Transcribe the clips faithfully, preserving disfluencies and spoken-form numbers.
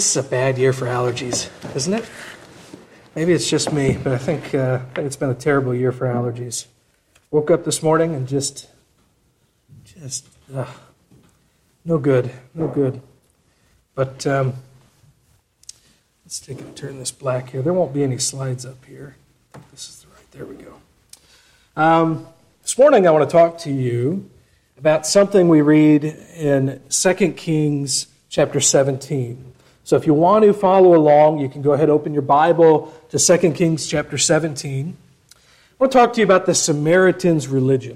This is a bad year for allergies, isn't it? Maybe it's just me, but I think, uh, I think it's been a terrible year for allergies. Woke up this morning and just, just, uh, no good, no good. But um, let's take and turn this black here. There won't be any slides up here. This is the right, there we go. Um, this morning I want to talk to you about something we read in Second Kings chapter seventeen. So if you want to follow along, you can go ahead and open your Bible to Second Kings chapter seventeen. I want to talk to you about the Samaritan's religion.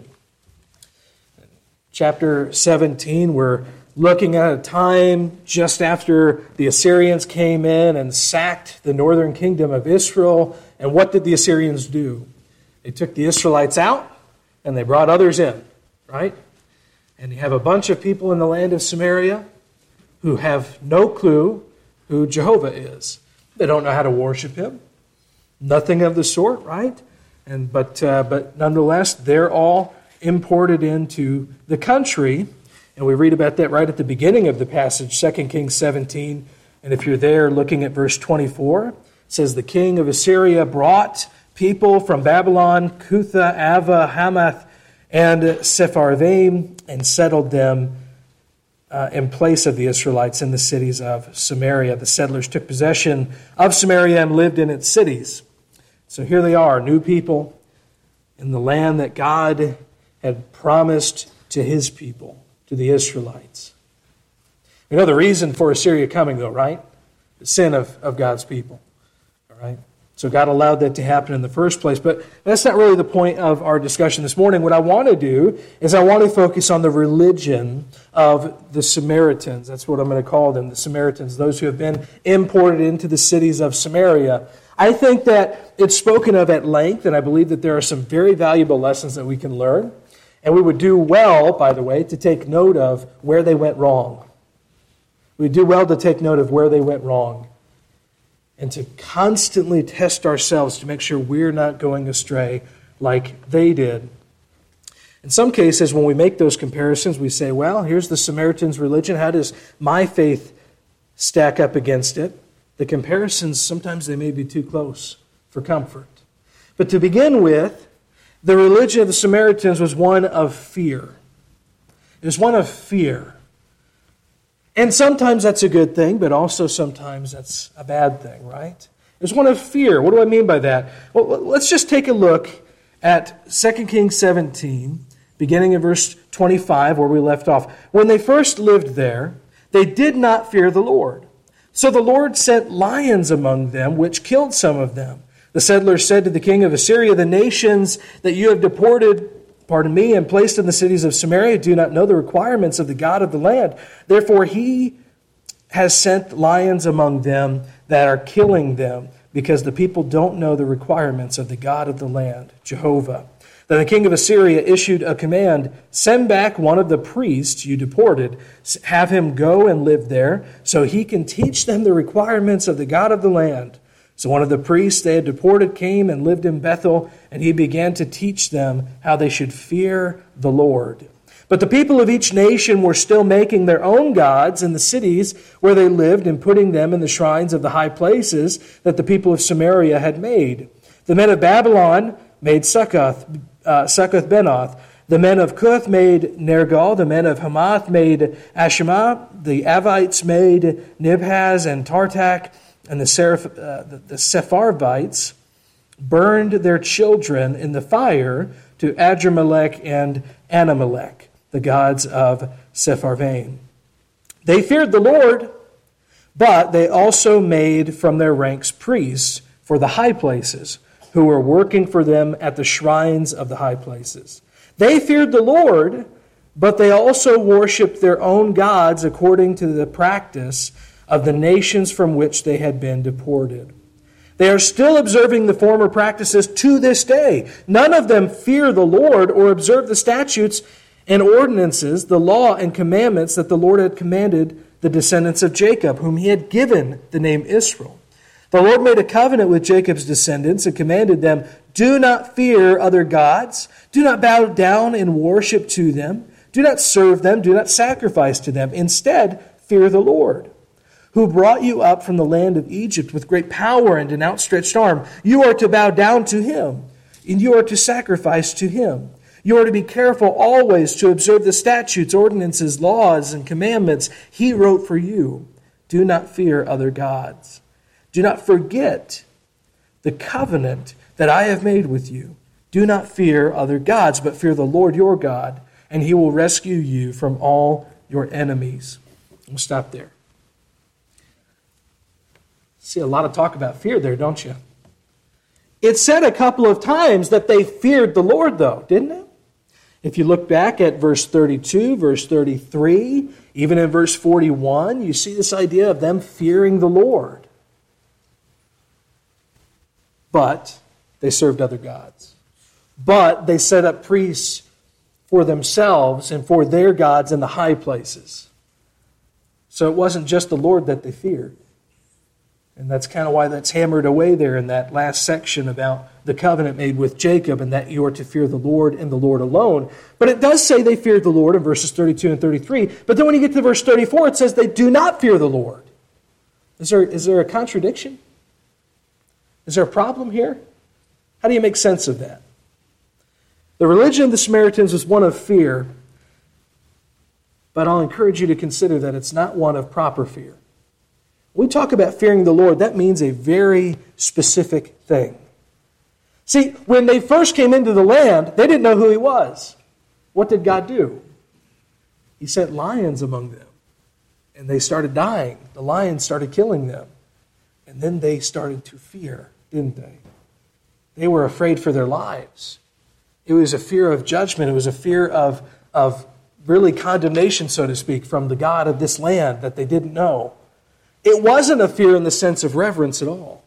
Chapter seventeen, we're looking at a time just after the Assyrians came in and sacked the northern kingdom of Israel. And what did the Assyrians do? They took the Israelites out and they brought others in, right? And you have a bunch of people in the land of Samaria who have no clue who Jehovah is. They don't know how to worship him. Nothing of the sort, right? And but uh, but nonetheless, they're all imported into the country. And we read about that right at the beginning of the passage, Second Kings seventeen. And if you're there looking at verse twenty-four, it says, the king of Assyria brought people from Babylon, Cutha, Ava, Hamath, and Sepharvaim, and settled them Uh, in place of the Israelites in the cities of Samaria. The settlers took possession of Samaria and lived in its cities. So here they are, new people in the land that God had promised to his people, to the Israelites. You know the reason for Assyria coming though, right? The sin of, of God's people. All right? So God allowed that to happen in the first place. But that's not really the point of our discussion this morning. What I want to do is I want to focus on the religion of the Samaritans. That's what I'm going to call them, the Samaritans, those who have been imported into the cities of Samaria. I think that it's spoken of at length, and I believe that there are some very valuable lessons that we can learn. And we would do well, by the way, to take note of where they went wrong. We'd do well to take note of where they went wrong, and to constantly test ourselves to make sure we're not going astray like they did. In some cases, when we make those comparisons, we say, well, here's the Samaritan's religion. How does my faith stack up against it? The comparisons, sometimes they may be too close for comfort. But to begin with, the religion of the Samaritans was one of fear. It was one of fear. And sometimes that's a good thing, but also sometimes that's a bad thing, right? There's one of fear. What do I mean by that? Well, let's just take a look at Second Kings seventeen, beginning in verse twenty-five, where we left off. When they first lived there, they did not fear the Lord. So the Lord sent lions among them, which killed some of them. The settlers said to the king of Assyria, the nations that you have deported, pardon me, and placed in the cities of Samaria do not know the requirements of the God of the land. Therefore he has sent lions among them that are killing them, because the people don't know the requirements of the God of the land, Jehovah. Then the king of Assyria issued a command, send back one of the priests you deported, have him go and live there, so he can teach them the requirements of the God of the land. So one of the priests they had deported came and lived in Bethel, and he began to teach them how they should fear the Lord. But the people of each nation were still making their own gods in the cities where they lived and putting them in the shrines of the high places that the people of Samaria had made. The men of Babylon made Succoth, uh, Succoth-Benoth. The men of Cuth made Nergal. The men of Hamath made Ashima. The Avites made Nibhaz and Tartak. And the, Seraph, uh, the, the Sepharvites burned their children in the fire to Adrammelech and Anamelech, the gods of Sepharvaim. They feared the Lord, but they also made from their ranks priests for the high places, who were working for them at the shrines of the high places. They feared the Lord, but they also worshipped their own gods according to the practice of the nations from which they had been deported. They are still observing the former practices to this day. None of them fear the Lord or observe the statutes and ordinances, the law and commandments that the Lord had commanded the descendants of Jacob, whom he had given the name Israel. The Lord made a covenant with Jacob's descendants and commanded them, do not fear other gods, do not bow down and worship to them, do not serve them, do not sacrifice to them. Instead, fear the Lord. who brought you up from the land of Egypt with great power and an outstretched arm. You are to bow down to him, and you are to sacrifice to him. You are to be careful always to observe the statutes, ordinances, laws, and commandments he wrote for you. Do not fear other gods. Do not forget the covenant that I have made with you. Do not fear other gods, but fear the Lord your God, and he will rescue you from all your enemies. We'll stop there. See a lot of talk about fear there, don't you? It said a couple of times that they feared the Lord, though, didn't it? If you look back at verse thirty-two, verse thirty-three, even in verse forty-one, you see this idea of them fearing the Lord. But they served other gods. But they set up priests for themselves and for their gods in the high places. So it wasn't just the Lord that they feared. And that's kind of why that's hammered away there in that last section about the covenant made with Jacob and that you are to fear the Lord and the Lord alone. But it does say they feared the Lord in verses thirty-two and thirty-three. But then when you get to verse thirty-four, it says they do not fear the Lord. Is there, is there a contradiction? Is there a problem here? How do you make sense of that? The religion of the Samaritans was one of fear, but I'll encourage you to consider that it's not one of proper fear. When we talk about fearing the Lord, that means a very specific thing. See, when they first came into the land, they didn't know who he was. What did God do? He sent lions among them, and they started dying. The lions started killing them. And then they started to fear, didn't they? They were afraid for their lives. It was a fear of judgment. It was a fear of, of really condemnation, so to speak, from the God of this land that they didn't know. It wasn't a fear in the sense of reverence at all.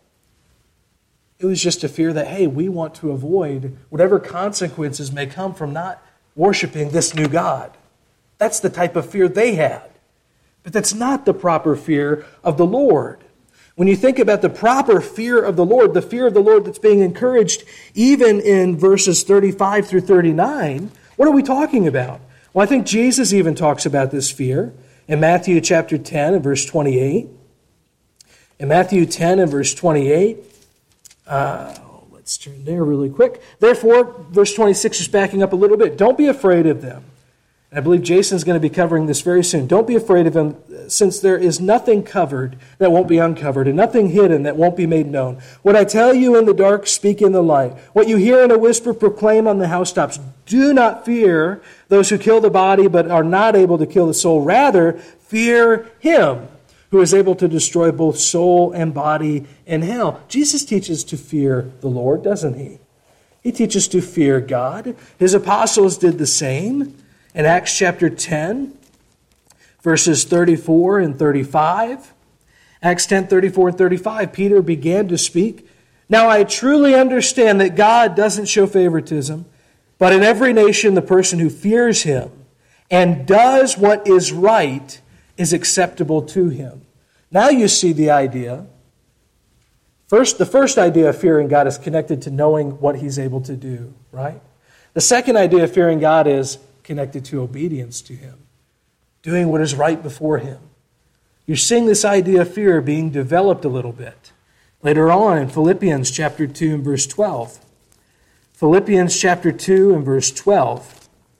It was just a fear that, hey, we want to avoid whatever consequences may come from not worshiping this new God. That's the type of fear they had. But that's not the proper fear of the Lord. When you think about the proper fear of the Lord, the fear of the Lord that's being encouraged even in verses thirty-five through thirty-nine, what are we talking about? Well, I think Jesus even talks about this fear in Matthew chapter ten and verse twenty-eight. In Matthew ten and verse twenty-eight, uh, let's turn there really quick. Therefore, verse twenty-six is backing up a little bit. Don't be afraid of them. And I believe Jason's going to be covering this very soon. Don't be afraid of them, since there is nothing covered that won't be uncovered, and nothing hidden that won't be made known. What I tell you in the dark, speak in the light. What you hear in a whisper, proclaim on the housetops. Do not fear those who kill the body, but are not able to kill the soul. Rather, fear him who is able to destroy both soul and body in hell. Jesus teaches to fear the Lord, doesn't he? He teaches to fear God. His apostles did the same. In Acts chapter ten, verses thirty-four and thirty-five, Acts ten, thirty-four and thirty-five, Peter began to speak. Now I truly understand that God doesn't show favoritism, but in every nation the person who fears him and does what is right is acceptable to him. Now you see the idea. First, the first idea of fearing God is connected to knowing what he's able to do, right? The second idea of fearing God is connected to obedience to him, doing what is right before him. You're seeing this idea of fear being developed a little bit. Later on in Philippians chapter two and verse twelve. Philippians chapter two and verse twelve.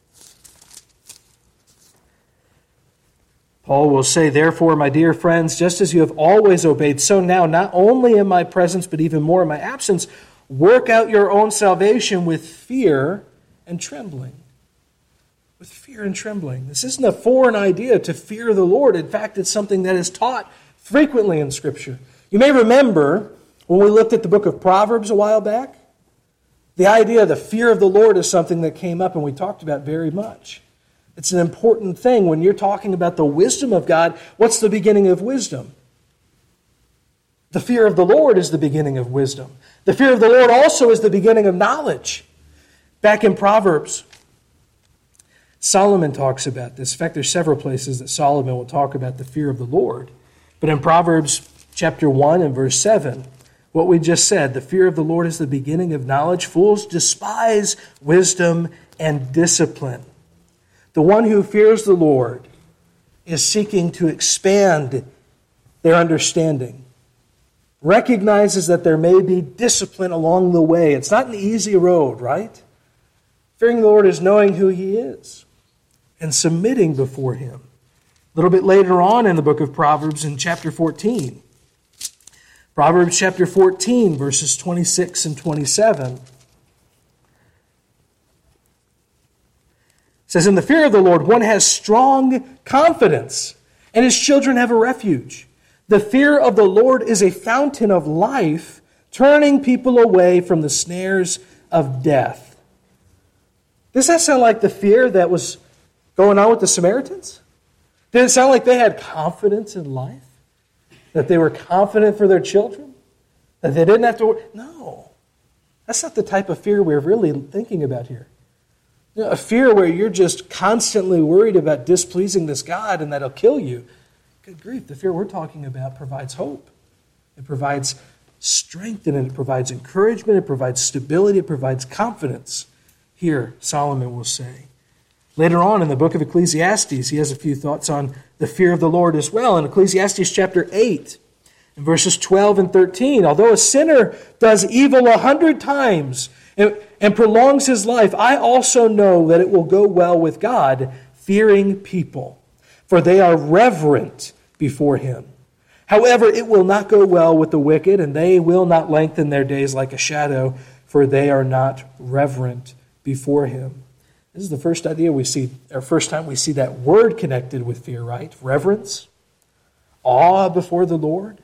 Paul will say, therefore, my dear friends, just as you have always obeyed, so now, not only in my presence, but even more in my absence, work out your own salvation with fear and trembling. With fear and trembling. This isn't a foreign idea to fear the Lord. In fact, it's something that is taught frequently in Scripture. You may remember when we looked at the book of Proverbs a while back, the idea of the fear of the Lord is something that came up and we talked about very much. It's an important thing when you're talking about the wisdom of God. What's the beginning of wisdom? The fear of the Lord is the beginning of wisdom. The fear of the Lord also is the beginning of knowledge. Back in Proverbs, Solomon talks about this. In fact, there's several places that Solomon will talk about the fear of the Lord. But in Proverbs chapter one and verse seven, what we just said, the fear of the Lord is the beginning of knowledge. Fools despise wisdom and discipline. The one who fears the Lord is seeking to expand the their understanding. Recognizes that there may be discipline along the way. It's not an easy road, right? Fearing the Lord is knowing who He is and submitting before Him. A little bit later on in the book of Proverbs in chapter fourteen. Proverbs chapter fourteen, verses twenty-six and twenty-seven. It says, "In the fear of the Lord one has strong confidence, and his children have a refuge. The fear of the Lord is a fountain of life, turning people away from the snares of death." Does that sound like the fear that was going on with the Samaritans? Did it sound like they had confidence in life? That they were confident for their children? That they didn't have to worry? No. That's not the type of fear we're really thinking about here. You know, a fear where you're just constantly worried about displeasing this God and that He'll kill you. Good grief, the fear we're talking about provides hope. It provides strength and it provides encouragement. It provides stability. It provides confidence. Here, Solomon will say. Later on in the book of Ecclesiastes, he has a few thoughts on the fear of the Lord as well. In Ecclesiastes chapter eight, in verses twelve and thirteen, "Although a sinner does evil a hundred times and, and prolongs his life, I also know that it will go well with God, fearing people, for they are reverent before Him. However, it will not go well with the wicked, and they will not lengthen their days like a shadow, for they are not reverent before Him." This is the first idea we see, or first time we see that word connected with fear, right? Reverence, awe before the Lord.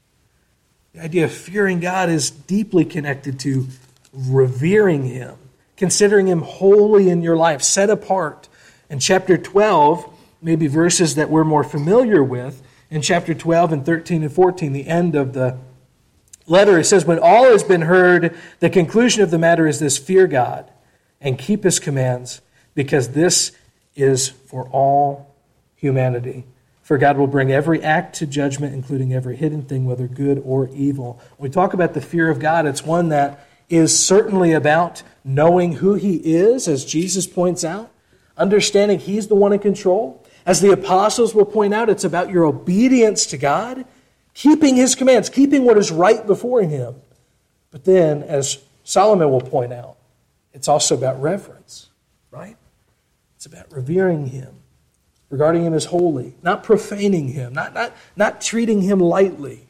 The idea of fearing God is deeply connected to revering Him, considering Him holy in your life, set apart. In chapter twelve, maybe verses that we're more familiar with, in chapter twelve and thirteen and fourteen, the end of the letter, it says, "When all has been heard, the conclusion of the matter is this: fear God and keep His commands, because this is for all humanity. For God will bring every act to judgment, including every hidden thing, whether good or evil." When we talk about the fear of God, it's one that is certainly about knowing who He is, as Jesus points out, understanding He's the one in control. As the apostles will point out, it's about your obedience to God, keeping His commands, keeping what is right before Him. But then, as Solomon will point out, it's also about reverence, right? It's about revering Him, regarding Him as holy, not profaning Him, not, not, not treating Him lightly,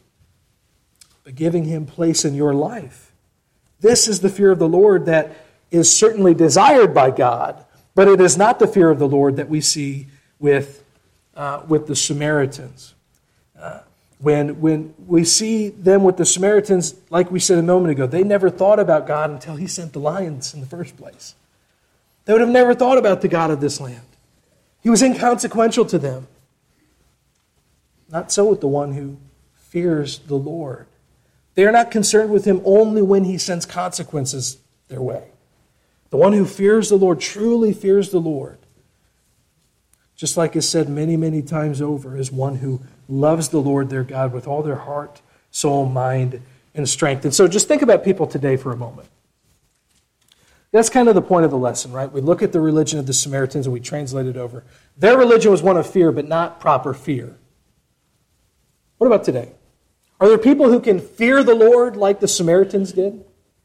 but giving Him place in your life. This is the fear of the Lord that is certainly desired by God, but it is not the fear of the Lord that we see with, uh, with the Samaritans. Uh, when, when we see them with the Samaritans, like we said a moment ago, they never thought about God until He sent the lions in the first place. They would have never thought about the God of this land. He was inconsequential to them. Not so with the one who fears the Lord. They are not concerned with Him only when He sends consequences their way. The one who fears the Lord truly fears the Lord. Just like is said many, many times over, is one who loves the Lord their God with all their heart, soul, mind, and strength. And so just think about people today for a moment. That's kind of the point of the lesson, right? We look at the religion of the Samaritans and we translate it over. Their religion was one of fear, but not proper fear. What about today? Are there people who can fear the Lord like the Samaritans did?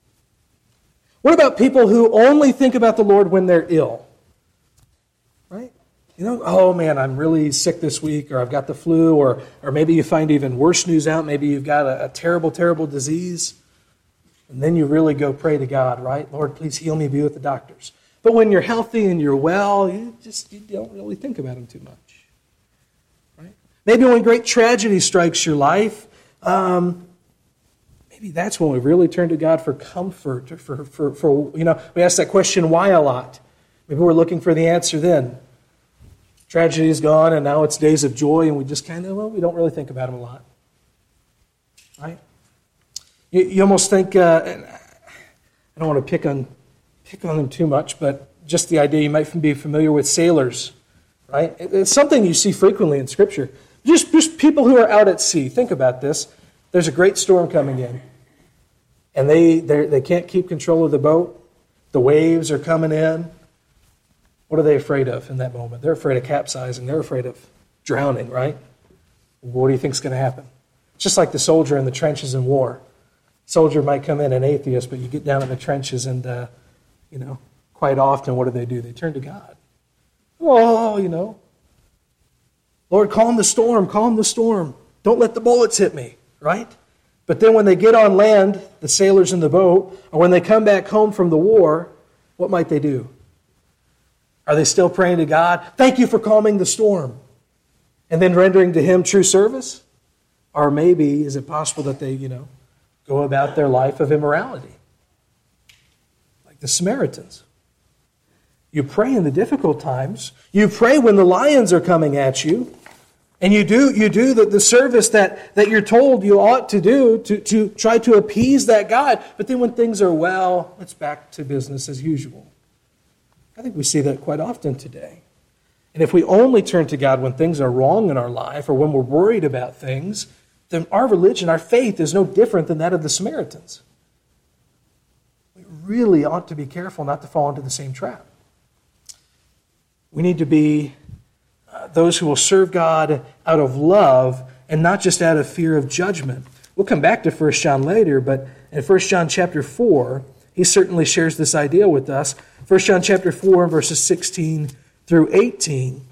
What about people who only think about the Lord when they're ill? Right? You know, oh man, I'm really sick this week, or I've got the flu, or or maybe you find even worse news out. Maybe you've got a, a terrible, terrible disease. And then you really go pray to God, right? Lord, please heal me, be with the doctors. But when you're healthy and you're well, you just you don't really think about Him too much. Right? Maybe when great tragedy strikes your life, um, maybe that's when we really turn to God for comfort, for, for, for, you know, we ask that question, why a lot? Maybe we're looking for the answer then. Tragedy is gone and now it's days of joy and we just kind of, well, we don't really think about Him a lot. Right? You, you almost think, uh, and I don't want to pick on, pick on them too much, but just the idea, you might be familiar with sailors, right? It's something you see frequently in Scripture. Just, just people who are out at sea. Think about this. There's a great storm coming in, and they they can't keep control of the boat. The waves are coming in. What are they afraid of in that moment? They're afraid of capsizing. They're afraid of drowning, right? What do you think is going to happen? Just like the soldier in the trenches in war. Soldier might come in an atheist, but you get down in the trenches and, uh, you know, quite often, what do they do? They turn to God. Oh, you know, Lord, calm the storm, calm the storm. Don't let the bullets hit me, right? But then when they get on land, the sailors in the boat, or when they come back home from the war, what might they do? Are they still praying to God? Thank you for calming the storm. And then rendering to Him true service? Or maybe, is it possible that they, you know, go about their life of immorality? Like the Samaritans. You pray in the difficult times. You pray when the lions are coming at you. And you do you do the, the service that, that you're told you ought to do to, to try to appease that God. But then when things are well, it's back to business as usual. I think we see that quite often today. And if we only turn to God when things are wrong in our life or when we're worried about things, then our religion, our faith is no different than that of the Samaritans. We really ought to be careful not to fall into the same trap. We need to be uh, those who will serve God out of love and not just out of fear of judgment. We'll come back to First John later, but in First John chapter four, he certainly shares this idea with us. First John chapter four, verses sixteen through eighteen.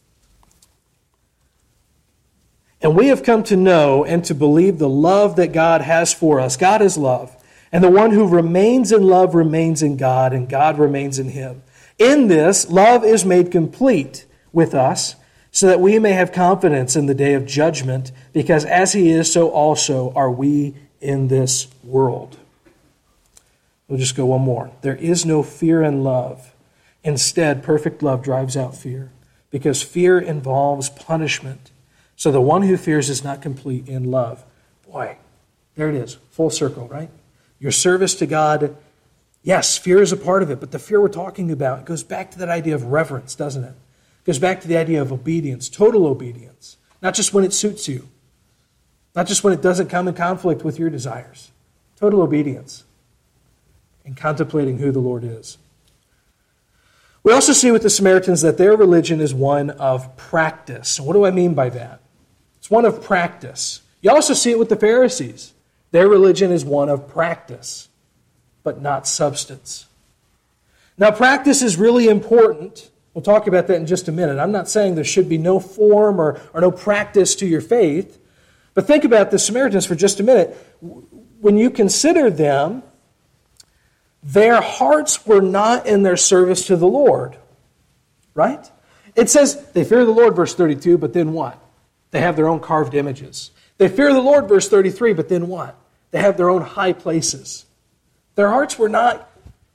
And we have come to know and to believe the love that God has for us. God is love. And the one who remains in love remains in God, and God remains in him. In this, love is made complete with us, so that we may have confidence in the day of judgment, because as he is, so also are we in this world. We'll just go one more. There is no fear in love. Instead, perfect love drives out fear, because fear involves punishment. So the one who fears is not complete in love. Boy, there it is. Full circle, right? Your service to God, yes, fear is a part of it, but the fear we're talking about, it goes back to that idea of reverence, doesn't it? It goes back to the idea of obedience, total obedience. Not just when it suits you. Not just when it doesn't come in conflict with your desires. Total obedience. And contemplating who the Lord is. We also see with the Samaritans that their religion is one of practice. And what do I mean by that? It's one of practice. You also see it with the Pharisees. Their religion is one of practice, but not substance. Now, practice is really important. We'll talk about that in just a minute. I'm not saying there should be no form or, or no practice to your faith. But think about the Samaritans for just a minute. When you consider them, their hearts were not in their service to the Lord. Right? It says they fear the Lord, verse thirty-two, but then what? They have their own carved images. They fear the Lord, verse thirty-three, but then what? They have their own high places. Their hearts were not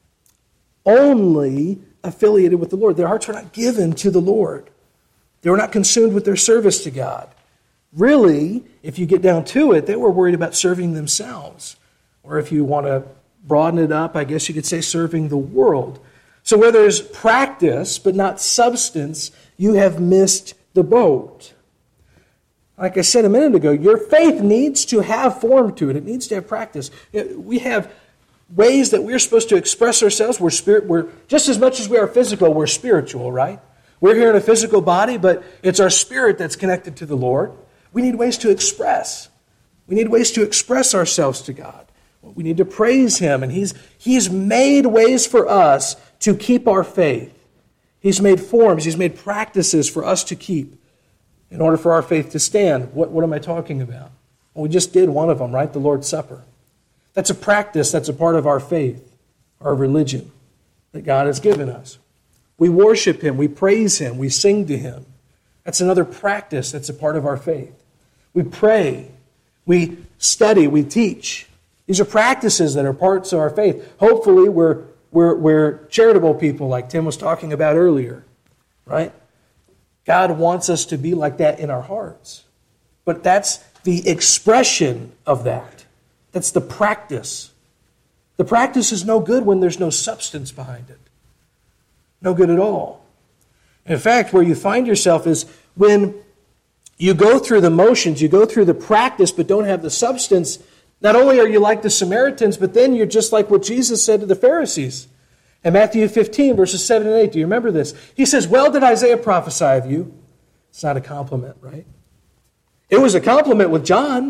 only affiliated with the Lord. Their hearts were not given to the Lord. They were not consumed with their service to God. Really, if you get down to it, they were worried about serving themselves. Or if you want to broaden it up, I guess you could say serving the world. So where there's practice but not substance, you have missed the boat. Like I said a minute ago, your faith needs to have form to it. It needs to have practice. We have ways that we're supposed to express ourselves. We're spirit. We're just as much as we are physical, we're spiritual, right? We're here in a physical body, but it's our spirit that's connected to the Lord. We need ways to express. We need ways to express ourselves to God. We need to praise Him, and He's He's made ways for us to keep our faith. He's made forms. He's made practices for us to keep in order for our faith to stand. What, what am I talking about? Well, we just did one of them, right? The Lord's Supper. That's a practice that's a part of our faith, our religion that God has given us. We worship Him. We praise Him. We sing to Him. That's another practice that's a part of our faith. We pray. We study. We teach. These are practices that are parts of our faith. Hopefully, we're, we're, we're charitable people like Tim was talking about earlier, right? God wants us to be like that in our hearts. But that's the expression of that. That's the practice. The practice is no good when there's no substance behind it. No good at all. In fact, where you find yourself is when you go through the motions, you go through the practice, but don't have the substance. Not only are you like the Samaritans, but then you're just like what Jesus said to the Pharisees. In Matthew fifteen, verses seven and eight, do you remember this? He says, well did Isaiah prophesy of you. It's not a compliment, right? It was a compliment with John.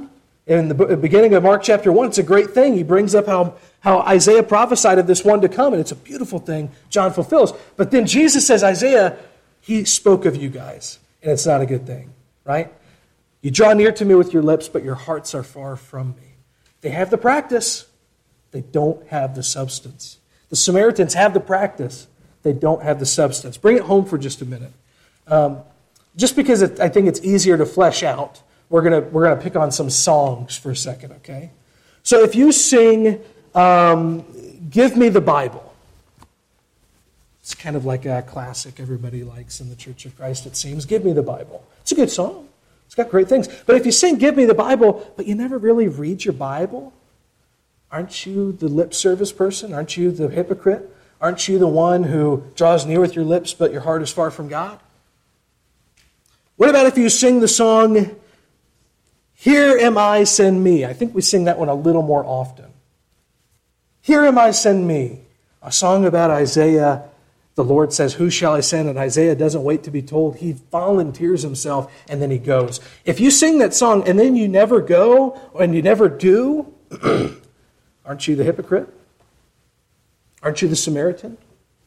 In the beginning of Mark chapter one, it's a great thing. He brings up how, how Isaiah prophesied of this one to come, and it's a beautiful thing John fulfills. But then Jesus says, Isaiah, he spoke of you guys, and it's not a good thing, right? You draw near to me with your lips, but your hearts are far from me. They have the practice. They don't have the substance. The Samaritans have the practice. They don't have the substance. Bring it home for just a minute. Um, just because it, I think it's easier to flesh out, we're gonna we're gonna pick on some songs for a second, okay? So if you sing, um, "Give Me the Bible," it's kind of like a classic everybody likes in the Church of Christ. It seems. "Give me the Bible." It's a good song. It's got great things. But if you sing "Give me the Bible," but you never really read your Bible, aren't you the lip service person? Aren't you the hypocrite? Aren't you the one who draws near with your lips, but your heart is far from God? What about if you sing the song, "Here am I, send me"? I think we sing that one a little more often. "Here am I, send me." A song about Isaiah. The Lord says, "Who shall I send?" And Isaiah doesn't wait to be told. He volunteers himself, and then he goes. If you sing that song, and then you never go, and you never do, aren't you the hypocrite? Aren't you the Samaritan?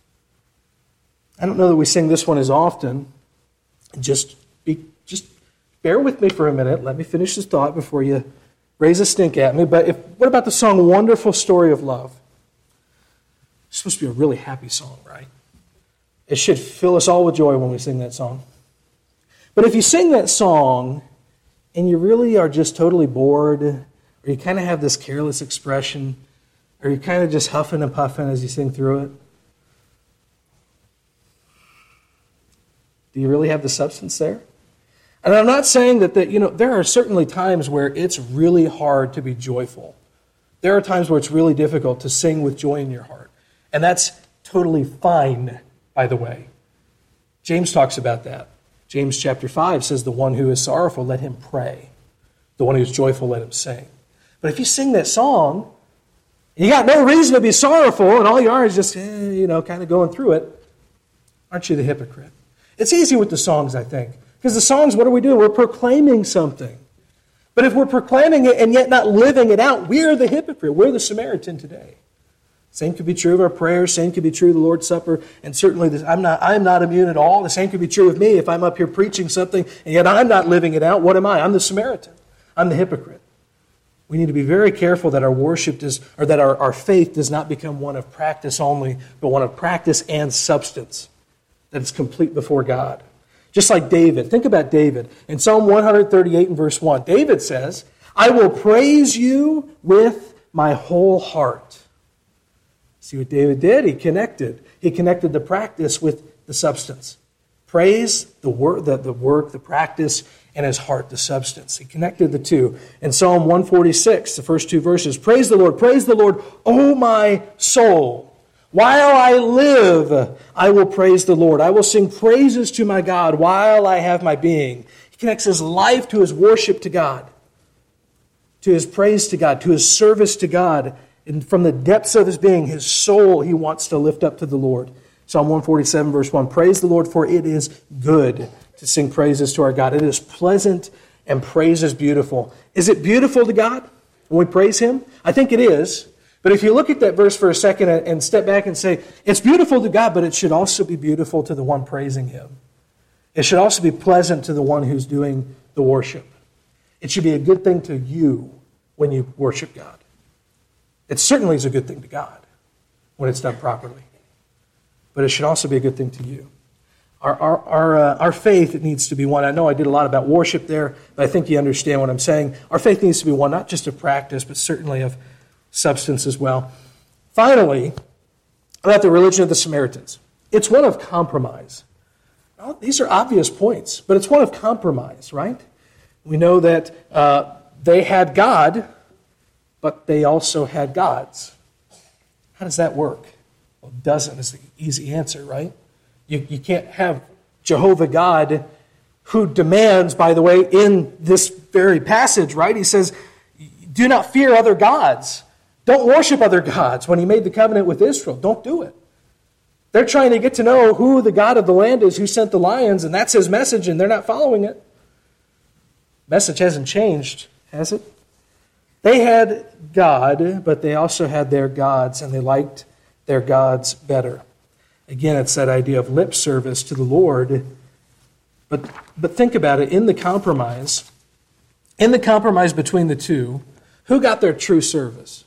I don't know that we sing this one as often. Just be, just bear with me for a minute. Let me finish this thought before you raise a stink at me. But if, what about the song "Wonderful Story of Love"? It's supposed to be a really happy song, right? It should fill us all with joy when we sing that song. But if you sing that song and you really are just totally bored, or you kind of have this careless expression, or you're kind of just huffing and puffing as you sing through it, do you really have the substance there? And I'm not saying that, that, you know, there are certainly times where it's really hard to be joyful. There are times where it's really difficult to sing with joy in your heart. And that's totally fine, by the way. James talks about that. James chapter five says, "The one who is sorrowful, let him pray. The one who is joyful, let him sing." But if you sing that song, you got no reason to be sorrowful, and all you are is just, eh, you know, kind of going through it, aren't you the hypocrite? It's easy with the songs, I think. Because the songs, what are we doing? We're proclaiming something. But if we're proclaiming it and yet not living it out, we're the hypocrite. We're the Samaritan today. Same could be true of our prayers. Same could be true of the Lord's Supper. And certainly, this, I'm not I'm not immune at all. The same could be true of me if I'm up here preaching something and yet I'm not living it out. What am I? I'm the Samaritan. I'm the hypocrite. We need to be very careful that our worship does, or that our, our faith does not become one of practice only, but one of practice and substance. That it's complete before God. Just like David. Think about David. In Psalm one thirty-eight and verse one, David says, "I will praise you with my whole heart." See what David did? He connected. He connected the practice with the substance. Praise, the work, the, the work, the practice, and his heart, the substance. He connected the two. In Psalm one forty-six, the first two verses, "Praise the Lord, praise the Lord, O my soul. While I live, I will praise the Lord. I will sing praises to my God while I have my being." He connects his life to his worship to God, to his praise to God, to his service to God. And from the depths of his being, his soul, he wants to lift up to the Lord. Psalm one forty-seven, verse one, "Praise the Lord, for it is good to sing praises to our God. It is pleasant and praise is beautiful." Is it beautiful to God when we praise him? I think it is. But if you look at that verse for a second and step back and say, it's beautiful to God, but it should also be beautiful to the one praising him. It should also be pleasant to the one who's doing the worship. It should be a good thing to you when you worship God. It certainly is a good thing to God when it's done properly. But it should also be a good thing to you. Our, our, our, uh, our faith needs to be one. I know I did a lot about worship there, but I think you understand what I'm saying. Our faith needs to be one, not just of practice, but certainly of substance as well. Finally, about the religion of the Samaritans. It's one of compromise. Well, these are obvious points, but it's one of compromise, right? We know that uh, they had God, but they also had gods. How does that work? Well, it doesn't is the easy answer, right? You, you can't have Jehovah God, who demands, by the way, in this very passage, right? He says, "Do not fear other gods. Don't worship other gods." When he made the covenant with Israel, don't do it. They're trying to get to know who the God of the land is, who sent the lions, and that's his message, and they're not following it. Message hasn't changed, has it? They had God, but they also had their gods, and they liked their gods better. Again, it's that idea of lip service to the Lord. But, but think about it, in the compromise, in the compromise between the two, who got their true service?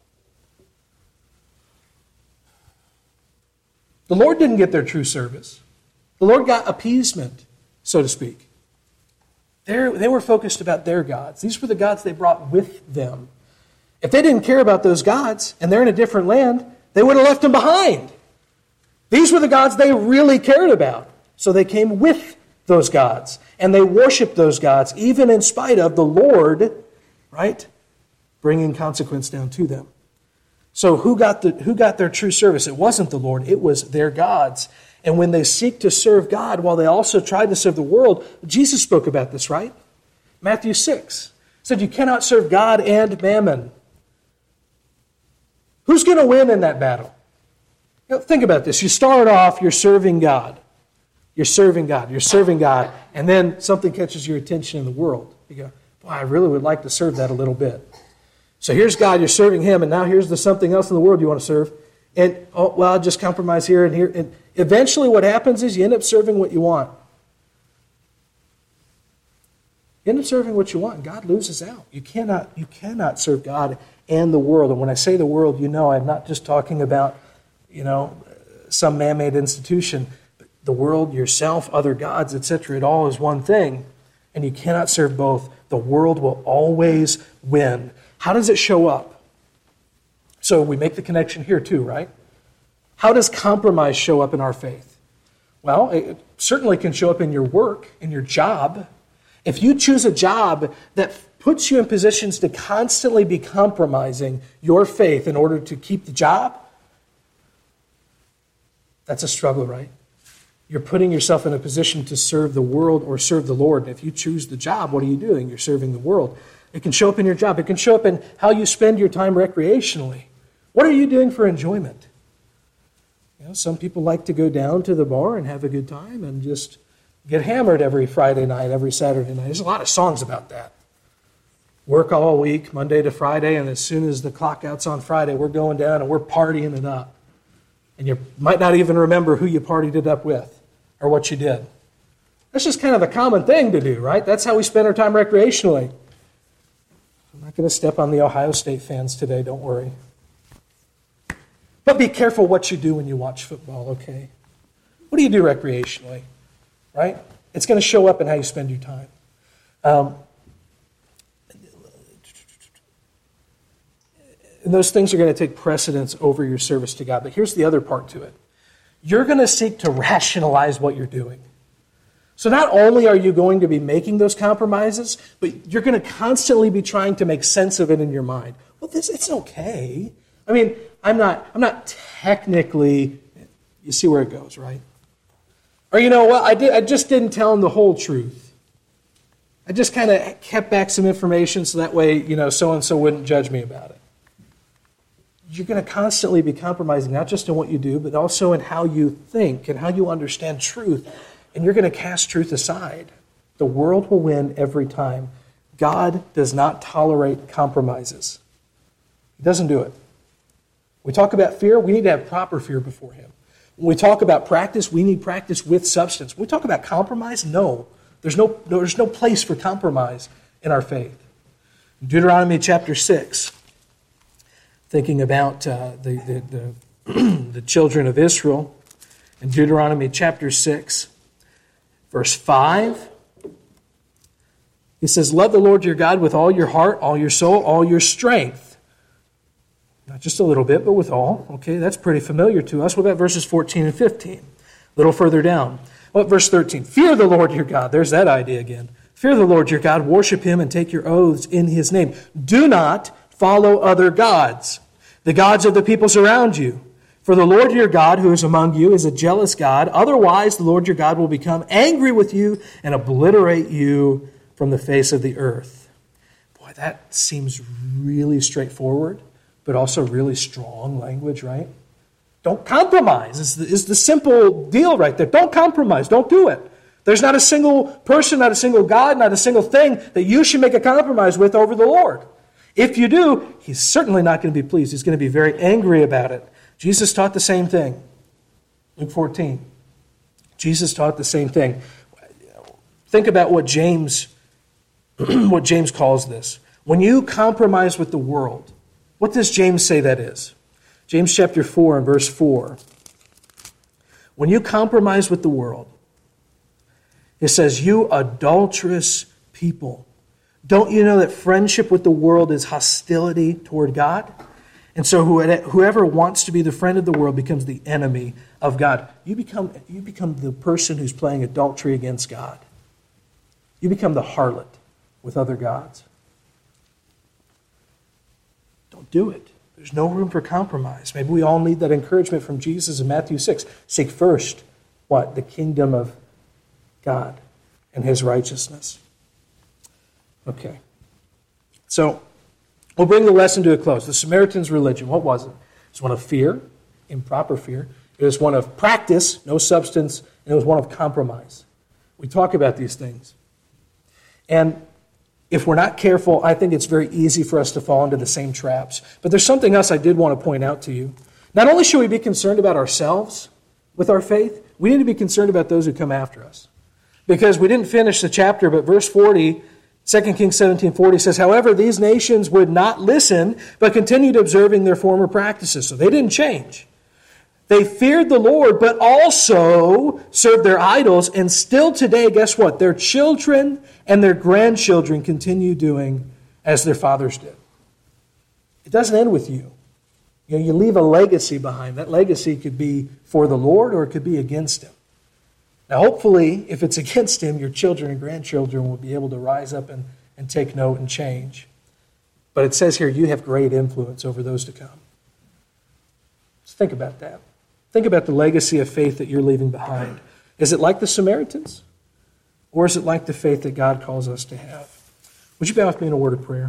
The Lord didn't get their true service. The Lord got appeasement, so to speak. They're, they were focused about their gods. These were the gods they brought with them. If they didn't care about those gods, and they're in a different land, they would have left them behind. These were the gods they really cared about. So they came with those gods. And they worshiped those gods, even in spite of the Lord, right, bringing consequence down to them. So who got the who got their true service? It wasn't the Lord. It was their gods. And when they seek to serve God while they also try to serve the world, Jesus spoke about this, right? Matthew six said you cannot serve God and mammon. Who's going to win in that battle? You know, think about this. You start off, you're serving God. You're serving God. You're serving God. And then something catches your attention in the world. You go, boy, I really would like to serve that a little bit. So here's God, you're serving Him, and now here's the something else in the world you want to serve. And, oh, well, I'll just compromise here and here. And eventually what happens is you end up serving what you want. You end up serving what you want, and God loses out. You cannot, you cannot serve God and the world. And when I say the world, you know I'm not just talking about, you know, some man-made institution. But the world, yourself, other gods, et cetera, it all is one thing. And you cannot serve both. The world will always win. How does it show up? So we make the connection here too, right? How does compromise show up in our faith? Well, it certainly can show up in your work, in your job. If you choose a job that puts you in positions to constantly be compromising your faith in order to keep the job, that's a struggle, right? You're putting yourself in a position to serve the world or serve the Lord. And if you choose the job, what are you doing? You're serving the world. It can show up in your job. It can show up in how you spend your time recreationally. What are you doing for enjoyment? You know, some people like to go down to the bar and have a good time and just get hammered every Friday night, every Saturday night. There's a lot of songs about that. Work all week, Monday to Friday, and as soon as the clock outs on Friday, we're going down and we're partying it up. And you might not even remember who you partied it up with or what you did. That's just kind of a common thing to do, right? That's how we spend our time recreationally. I'm not going to step on the Ohio State fans today, don't worry. But be careful what you do when you watch football, okay? What do you do recreationally, right? It's going to show up in how you spend your time. Um, and those things are going to take precedence over your service to God. But here's the other part to it. You're going to seek to rationalize what you're doing. So not only are you going to be making those compromises, but you're going to constantly be trying to make sense of it in your mind. Well, this it's okay. I mean, I'm not I'm not technically, you see where it goes, right? Or you know, well, I did I just didn't tell him the whole truth. I just kind of kept back some information so that way, you know, so and so wouldn't judge me about it. You're going to constantly be compromising, not just in what you do, but also in how you think and how you understand truth. And you're going to cast truth aside. The world will win every time. God does not tolerate compromises. He doesn't do it. We talk about fear, we need to have proper fear before Him. When we talk about practice, we need practice with substance. When we talk about compromise, no. There's no, there's no place for compromise in our faith. Deuteronomy chapter six, thinking about uh, the, the, the, the children of Israel, in Deuteronomy chapter six, verse five, he says, love the Lord your God with all your heart, all your soul, all your strength. Not just a little bit, but with all. Okay, that's pretty familiar to us. What about verses fourteen and fifteen? A little further down. What, verse thirteen? Fear the Lord your God. There's that idea again. Fear the Lord your God, worship Him, and take your oaths in His name. Do not follow other gods, the gods of the peoples around you. For the Lord your God, who is among you, is a jealous God. Otherwise, the Lord your God will become angry with you and obliterate you from the face of the earth. Boy, that seems really straightforward, but also really strong language, right? Don't compromise is the, is the simple deal right there. Don't compromise. Don't do it. There's not a single person, not a single God, not a single thing that you should make a compromise with over the Lord. If you do, he's certainly not going to be pleased. He's going to be very angry about it. Jesus taught the same thing. Luke fourteen. Jesus taught the same thing. Think about what James, what James calls this. When you compromise with the world, what does James say that is? James chapter four and verse four. When you compromise with the world, it says, you adulterous people. Don't you know that friendship with the world is hostility toward God? And so whoever wants to be the friend of the world becomes the enemy of God. You become, you become the person who's playing adultery against God. You become the harlot with other gods. Don't do it. There's no room for compromise. Maybe we all need that encouragement from Jesus in Matthew six. Seek first, what? The kingdom of God and his righteousness. Okay. So, we'll bring the lesson to a close. The Samaritan's religion, what was it? It was one of fear, improper fear. It was one of practice, no substance, and it was one of compromise. We talk about these things. And if we're not careful, I think it's very easy for us to fall into the same traps. But there's something else I did want to point out to you. Not only should we be concerned about ourselves with our faith, we need to be concerned about those who come after us. Because we didn't finish the chapter, but verse forty, Second Kings seventeen forty says, however, these nations would not listen, but continued observing their former practices. So they didn't change. They feared the Lord, but also served their idols. And still today, guess what? Their children and their grandchildren continue doing as their fathers did. It doesn't end with you. You know, you leave a legacy behind. That legacy could be for the Lord or it could be against him. Now, hopefully, if it's against him, your children and grandchildren will be able to rise up and, and take note and change. But it says here, you have great influence over those to come. Just think about that. Think about the legacy of faith that you're leaving behind. Is it like the Samaritans? Or is it like the faith that God calls us to have? Would you bow with me in a word of prayer?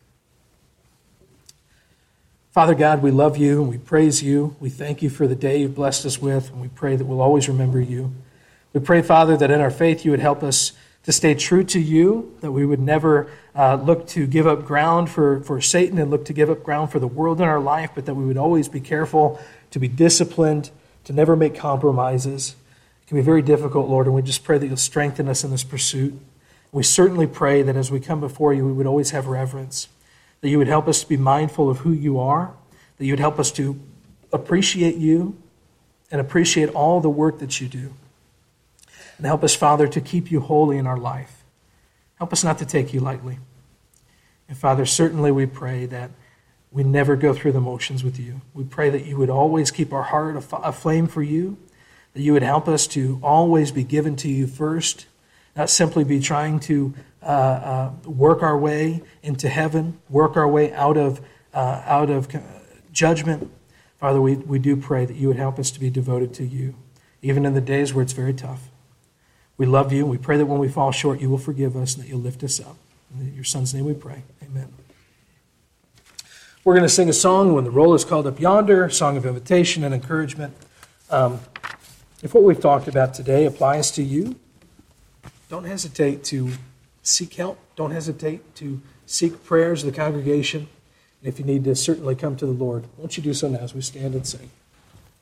Father God, we love you and we praise you. We thank you for the day you've blessed us with, and we pray that we'll always remember you. We pray, Father, that in our faith you would help us to stay true to you, that we would never uh, look to give up ground for, for Satan and look to give up ground for the world in our life, but that we would always be careful to be disciplined, to never make compromises. It can be very difficult, Lord, and we just pray that you'll strengthen us in this pursuit. We certainly pray that as we come before you, we would always have reverence, that you would help us to be mindful of who you are, that you would help us to appreciate you and appreciate all the work that you do. And help us, Father, to keep you holy in our life. Help us not to take you lightly. And Father, certainly we pray that we never go through the motions with you. We pray that you would always keep our heart aflame for you, that you would help us to always be given to you first, not simply be trying to uh, uh, work our way into heaven, work our way out of uh, out of judgment. Father, we, we do pray that you would help us to be devoted to you, even in the days where it's very tough. We love you, and we pray that when we fall short, you will forgive us and that you'll lift us up. In your Son's name we pray. Amen. We're going to sing a song when the roll is called up yonder, a song of invitation and encouragement. Um, if what we've talked about today applies to you, don't hesitate to seek help. Don't hesitate to seek prayers of the congregation. And if you need to, certainly come to the Lord. Won't you do so now as we stand and sing?